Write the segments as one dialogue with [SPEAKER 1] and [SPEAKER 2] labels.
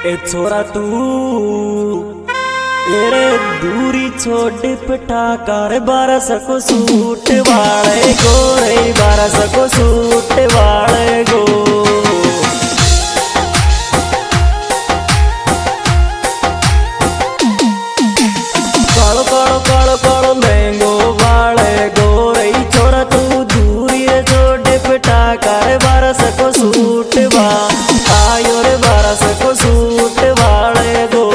[SPEAKER 1] ए छोरा तू एरे दूरी छोड़ पटाकार 1200 को सूट वाले गोरे 1200 को सूट वाले गो कालो कालो कालो कालो मैंगो वाले गोरे छोरा तू दूरी छोड़ पटाकार 1200 को सूट वा आयो रे 1200 को सूट वाले गो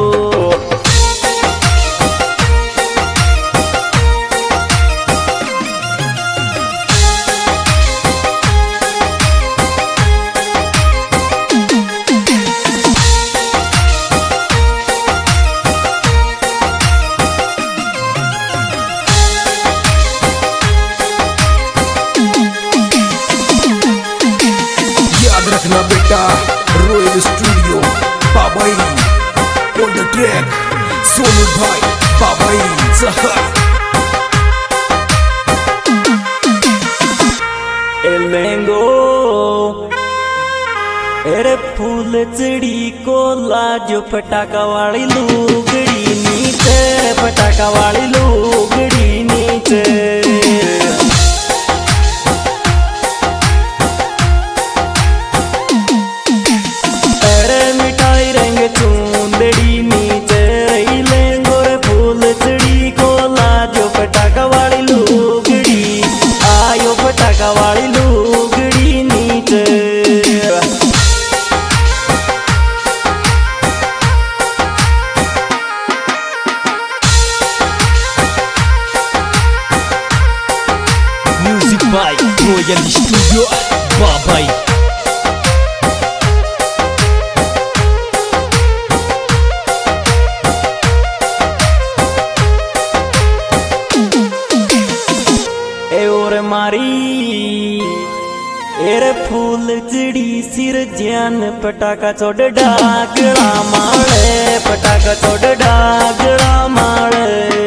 [SPEAKER 2] रखना बेटा royal studio Babai on the track Sonu भाई बाबाई सहर
[SPEAKER 1] ए मैंगो एरे फूल चिड़ी को लाजो पटाखा वाली लुगड़ी नीचे पटाखा वाली लुगड़ी नीचे चूंदड़ी नीचे लेंगो रे फूल चिड़ी को लाजो पटाखा वाली लुगड़ी आयो पटाखा वाली लुगड़ी नीचे
[SPEAKER 2] music by royal studio Babai
[SPEAKER 1] मारी एरे फूल चिड़ी सिर ज्ञान पटाखा छोड़ डागड़ा मारे पटाखा छोड़ डागड़ा मारे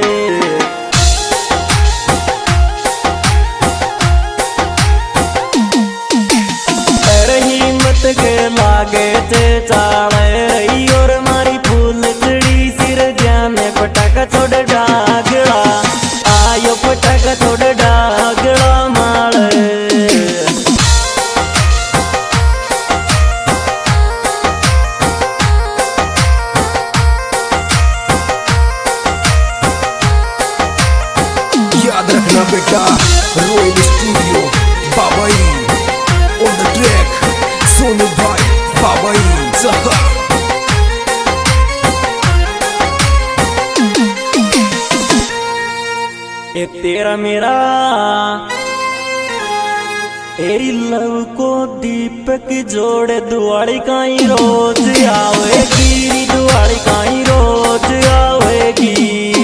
[SPEAKER 1] अरे हिम्मत के लागे चे चाले और मारी फूल चिड़ी सिर ज्ञान पटाखा छोड़ डागड़ा आयो पटाखा छोड़ डागड़ा
[SPEAKER 2] याद रखना बेटा royal studio Babai on the track Sonu भाई बाबाई सहर
[SPEAKER 1] ए तेरा मेरा एरी लव को दीपक जोड़े दुआड़ी काई रोज आवेगी दुआड़ी काई रोज आवेगी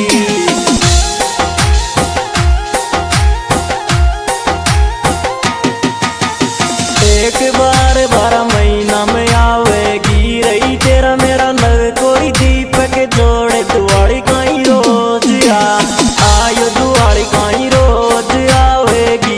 [SPEAKER 1] एक बार 12 महीना में आवेगी रही तेरा मेरा लव कोई दीपक जोड़े दुआड़ी काई रोज आयो दुआड़ी काई रोज आवेगी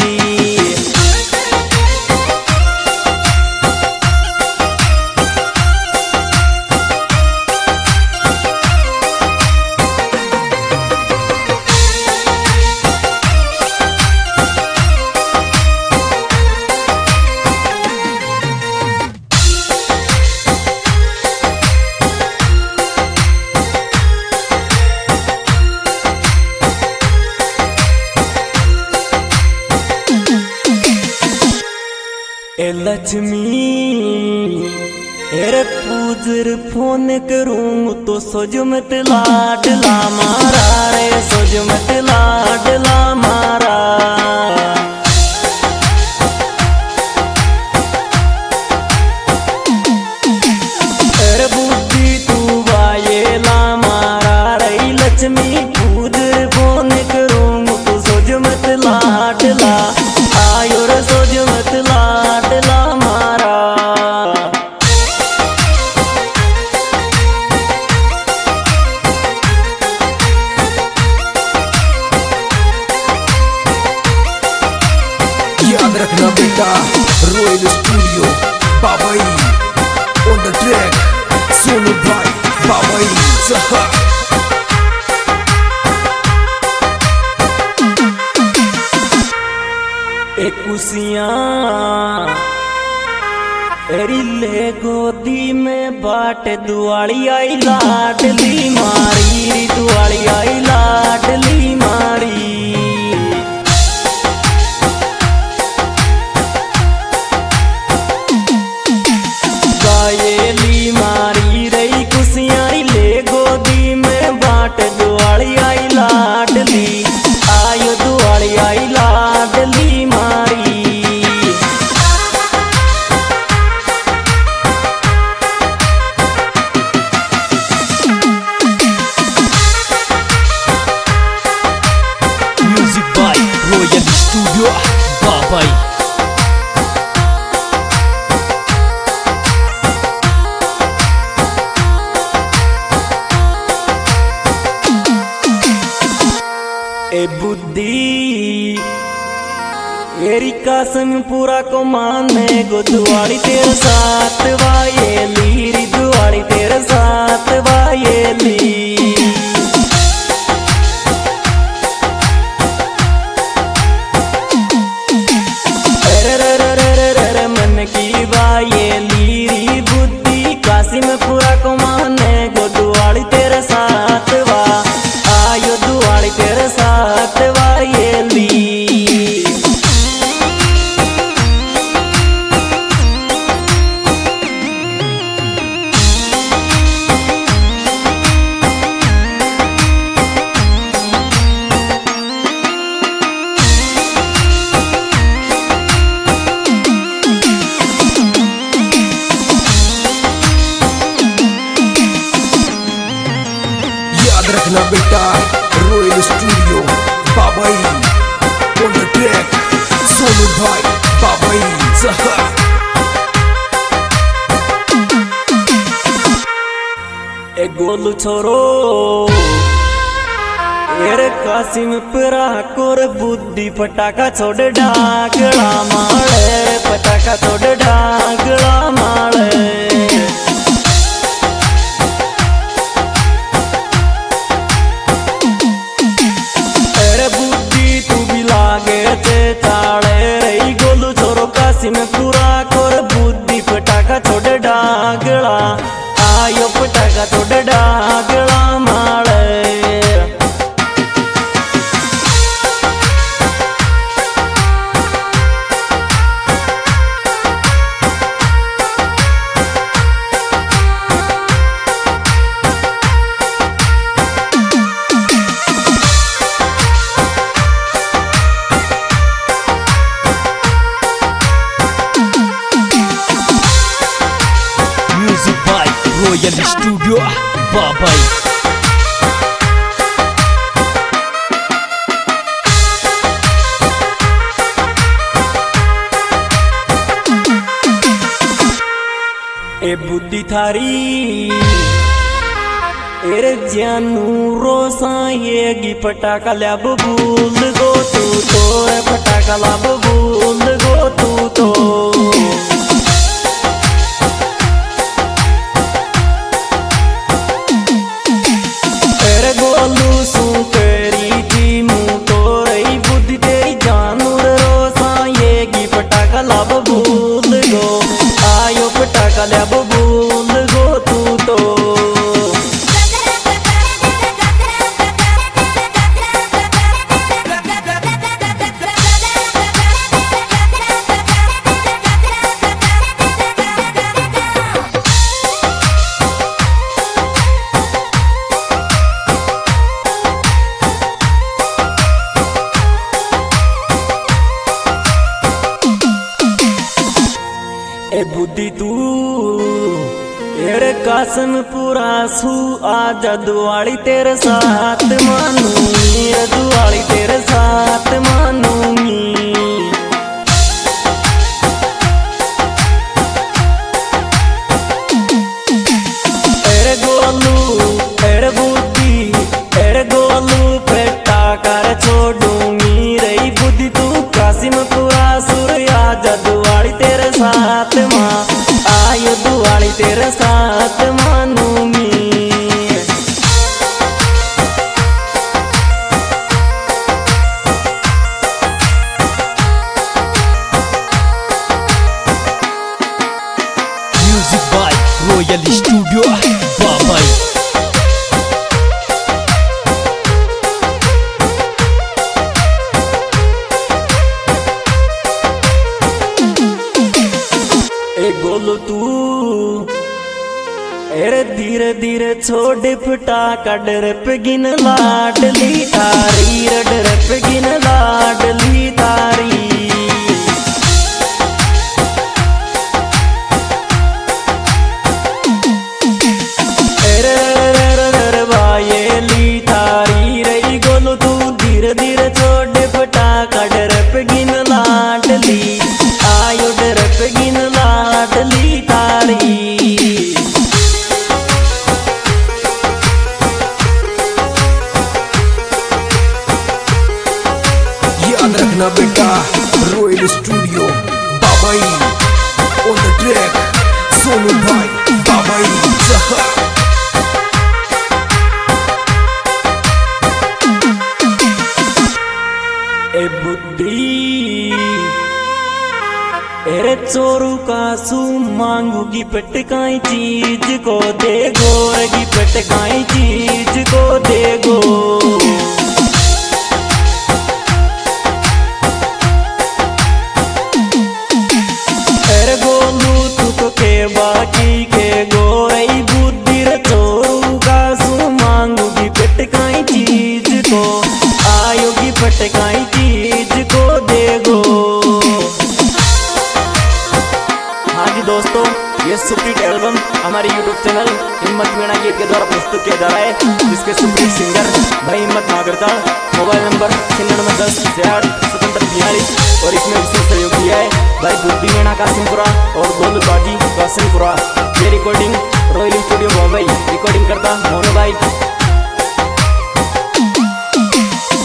[SPEAKER 1] ए लक्ष्मी एरे पूजर फोन करूं तो सोजो मत लाडला मारा रे सोजो मत लाडला मारा एरे बुद्धि तू वायेला मारा रे लक्ष्मी पूजर फोन करूं तो सोजो मत लाडला आयो रे सोजो मत लाडला मारा एरी ले गोदी में बाट दुआली आई लाडली मारी, दुआली आई लाडली मारी। गायली मारी रही खुशियारी ले गोदी में बाट दुआली आई लाडली, आयो दुआली आई लाडली मारी।
[SPEAKER 2] Royal Studio Babai।
[SPEAKER 1] ए बुद्धि एरी कसम पूरा को माने गो दुआली तेरे साथ वायेली री, दुआली तेरे साथ वायेली। मन की वायेली री बुद्धि काशी में पूरा को माने गो दुआली तेरे साथ वा, आयो दुआली तेरे साथ वायेली।
[SPEAKER 2] रखना बेटा royal studio Babai on the track, Sonu भाई बाबाई जहर।
[SPEAKER 1] ए गोलू छोरो एरे कासिम परा कोर बुद्धि पटाखा छोड़ ढाकड़ा मारे, पटाखा छोड़ ढाकड़ा मारे। में पूरा कर बुद्धि पटाखा छोड़ डागड़ा, आयो पटाखा छोड़ डागड़ा मारे।
[SPEAKER 2] Royal Studio Babai।
[SPEAKER 1] ए बुद्धि थारी एरे जानू रोसा ये गी पटाखा लब भूल गो तू तो, पटाखा लब भूल गो तू तो। लब भूल गो आयो पटाखा लब भूल गो तू तो। ए बुद्धि तू एरे कासम पूरा सू आजा दुआली तेरे साथ मानूंगी, दुआली तेरे साथ मानूंगी। एरे गोलू एरे बुद्धि एरे गोलू पटाखा छोड़ूंगी रही बुद्धि तू काशी में पूरा सुर आजा दुआली तेरे साथ माँ, आयो दुआली तेरे साथ मानूंगी।
[SPEAKER 2] Music by royal studio Babai.
[SPEAKER 1] ए गोलू तू एरे धीरे धीरे छोड़ फटा कडर पे गिन लाडली तारी रडर पे गिन लाडली तारी ली तारी रही गोलू तू धीरे धीरे छोड़ फटा कडर पे गिन लाडली आयो डर पे गिन लाडली तारी।
[SPEAKER 2] याद रखना बेटा, royal studio Babai on the track, Sonu भाई बाबाई जहर।
[SPEAKER 1] ए बुद्धि एरे चोरू कासू मांगूगी पटकाई चीज को देगो की पटकाई चीज को देगो। एरे गोलू तू तो के बाकी के गोरई बुद्धि रे चोरू कासू मांगूगी पटकाई चीज को आयोगी पटकाई चीज को देगो। हाँ जी दोस्तों, ये सुपरहिट एल्बम हमारे YouTube चैनल हिम्मत वीणा गीत के द्वारा प्रस्तुत किया जा रहा है, जिसके सुपरहिट सिंगर भाई हिम्मत नागरता। मोबाइल नंबर 9910 6742 और इसमें विशेष सहयोग किया है भाई बुद्धि वीणा कासिमपुरा और गोलू बाजी कासिमपुरा। ये recording royal studio Bombay recording करता मोनू भाई।